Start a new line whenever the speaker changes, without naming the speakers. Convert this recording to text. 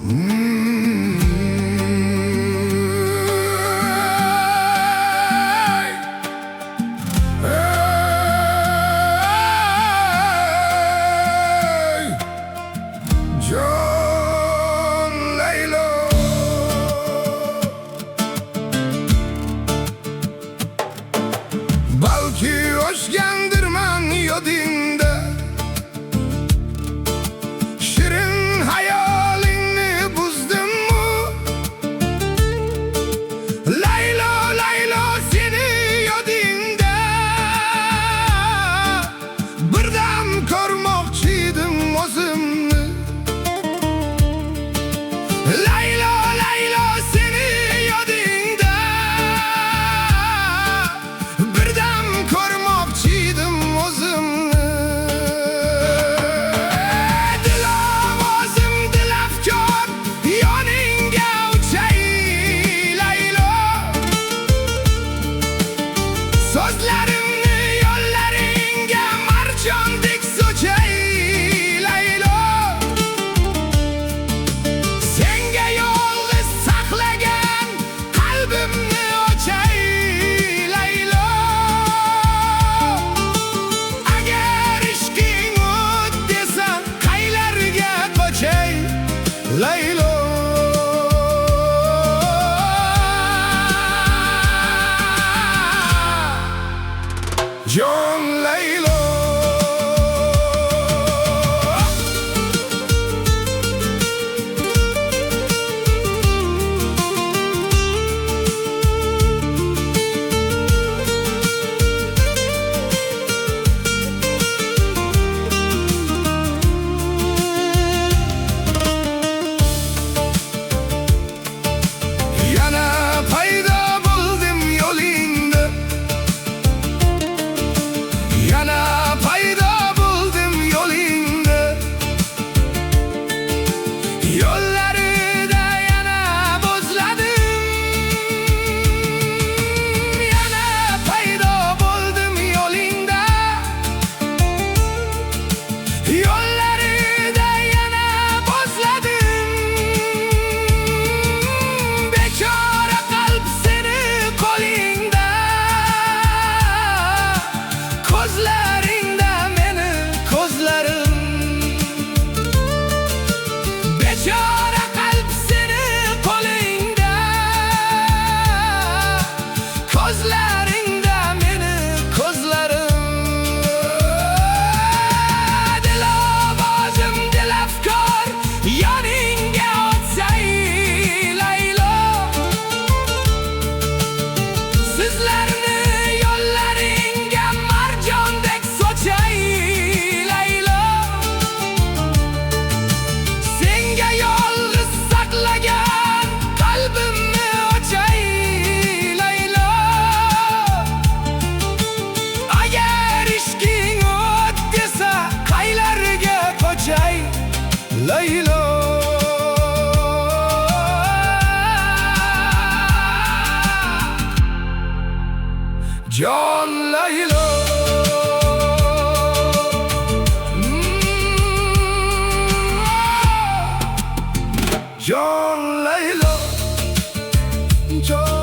Balki hoşgendirmen yodinde şirin hayalini buzdum mu? Laylo laylo seni yodinde birden kormokçıydım özümni. Laylo laylo seni yodinde birden kormokçıydım özümni. Dilavozim dilafkor yoningga uchay laylo. So'zlarimni yo'llaringga marjondek so'chay laylo. Senga yolg'iz saqlagan qalbimni ochay laylo. Agar ishqing o't desa qaylarga qochay laylo. Jon laylo. Yana paydo bo'ldim yo'lingda, yana paydo bo'ldim yo'lingda. Yo'llarida yana bo'zladim, yana paydo bo'ldim yo'lingda. Yo'llarida yana bo'zladim. Bechora qalb seni qo'lingda, ko'zlaringda meni ko'zlarim. Bechora qalb seni qo'lingda, ko'zlaringda meni ko'zlarim. Dilavozim dilafkor yoningga o'tsay laylo. Sizlarni yo'llaringga marjondek so'chay laylo. Senga yolg'iz saqlagan qalbimni ochay laylo. Agar ishqing o't desa qaylarga qochay laylo. Jon laylo. Jon laylo. Jon